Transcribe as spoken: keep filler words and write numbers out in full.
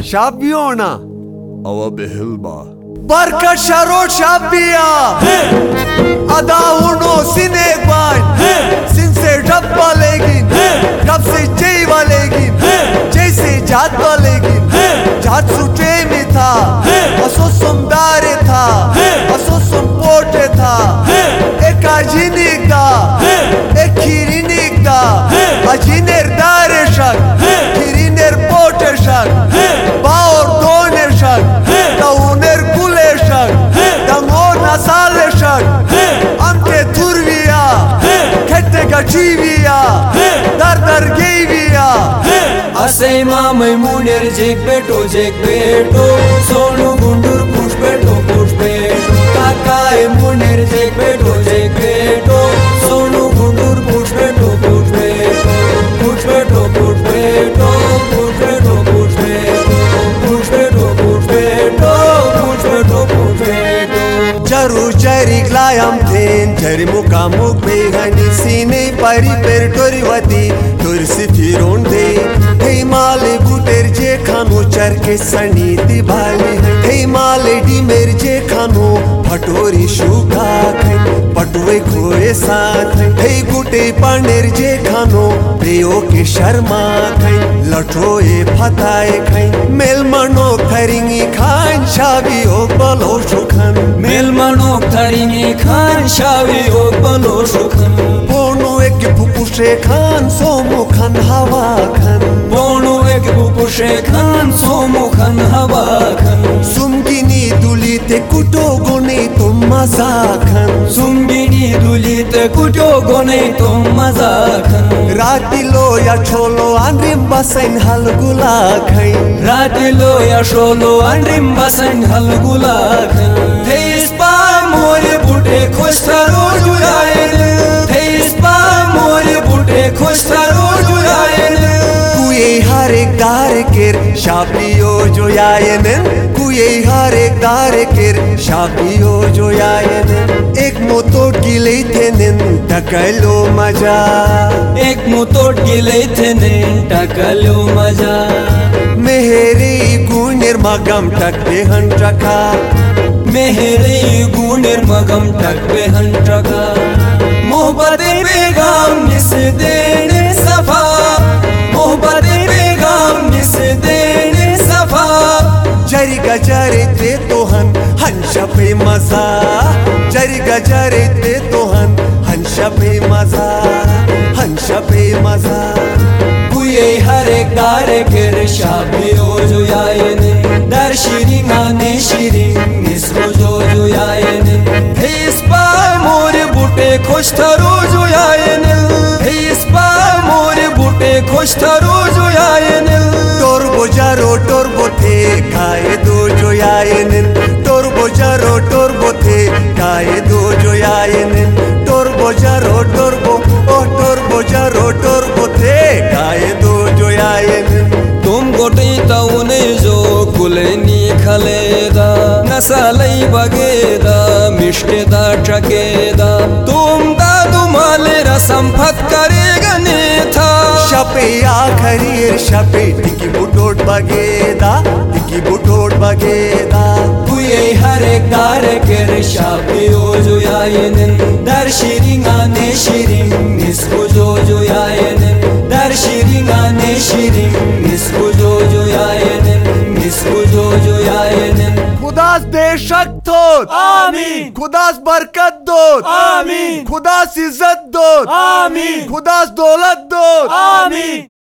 Shabiona Ava behilba Barka Sharo Shabia Ada uno sinegban Sinse dabba legin Dab se jaywa legin Jay se jatwa legin Jat sute mein tha Aso sumdare tha Aso sumpote tha Ek ajinik da Ek khirinik da Ajiner dare shak Khiriner pote shak Baor done shak Da uner gule shak Da ngor nasale shak Amte turviya Khette gachiviya Dar dar geiviya Asay mamay muner jek beto jek beto Sonu gundur push beto push beto Kakay muner jek beto jek beto Sonu gundur push beto push beto Push beto push beto Push beto push beto Push beto push beto Push beto push beto Jaru jari glayam ten Jari muka muk behani Sine pari per tori wati Tursi firon de Hey male buter je khano charke sani dibali Hey male di mer je khano Patori shuka khai Patwe khoe saath Hey gute paner je khano Preyo ke sharma khai Latroe phatae khai Melmano kharingi khan Shabi o balo shukhan Melmano kharingi khan Shabi o balo shukhan Bono ek pupushe khan Somo khan hawa khan Bono ek pupushe khan Somo khan hawa khan Sumgini dulite kuto gone to maza khan Sumgini dulite kuto gone to maza khan Ratilo ya cholo anrim basain halgula khain Ratilo ya cholo anrim basain halgula khain Theis pa more bute khosh tharo jurayen Theis pa more bute khosh tharo jurayen Kuye har ek dar ker shabiyo joyayenen Kuye har ek dar ker shabiyo joyayenen Ek motot gile thenen takalo maja Ek motot gile thenen takalo maja Mehere gunir magam takbe hantraka Mehere gunir magam takbe hantraka Mohbate begam nis dene safa Mohbate begam nis dene safa Jari gajare te tohan hansha pe maza Jari gajare te tohan hansha pe maza Hansha pe maza Kuye har ek dar ker shabiyo joyayene Dar shirin ane shirin nisro jo joyayene Theis pa more bute khosh tharo joyayene Theis pa more bute khosh tharo joyayene Torbo jaro torbo the kae do joyayenen Torbo jaro torbo the kae do joyayenen Torbo jaro torbo oh torbo jaro torbo the kae do joyayenen Tum gotei taune jo kuleni khaleda Nasalai bageda mishte da chakeda Tum da dumale rasam phat karega netha Shape akharir shape tiki butot bageda Tiki butot bageda Kuye har ek dar ker shabiyo joyayenen Dar shirin ane shirin nisro jo joyayenen Dar shirin ane shirin nisro jo joyayenen Nisro jo joyayenen Khudas deshak dod Amin Khudas barkat dod Amin Khudas izzat dod Amin Khudas dolat dod Amin